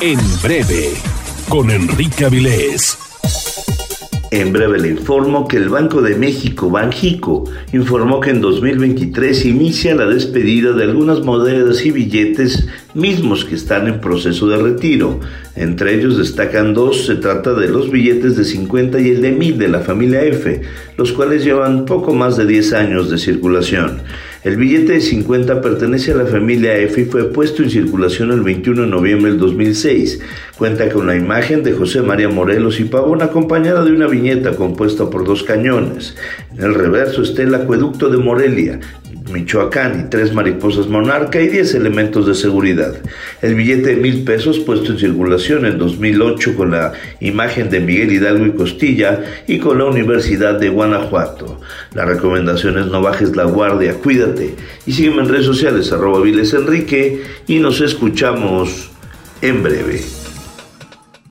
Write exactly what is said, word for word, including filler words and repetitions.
En breve, con Enrique Avilés. En breve le informo que el Banco de México, Banjico, informó que en dos mil veintitrés inicia la despedida de algunas monedas y billetes mismos que están en proceso de retiro. Entre ellos destacan dos, se trata de los billetes de cincuenta y el de mil de la familia F, los cuales llevan poco más de diez años de circulación. El billete de cincuenta pertenece a la familia F y fue puesto en circulación el veintiuno de noviembre del dos mil seis. Cuenta con la imagen de José María Morelos y Pavón acompañada de una viñeta compuesta por dos cañones. En el reverso está el acueducto de Morelia, Michoacán, y tres mariposas monarca y diez elementos de seguridad. El billete de mil pesos puesto en circulación en dos mil ocho con la imagen de Miguel Hidalgo y Costilla y con la Universidad de Guanajuato. La recomendación es no bajes la guardia, cuídate y sígueme en redes sociales arroba Avilés Enrique y nos escuchamos en breve.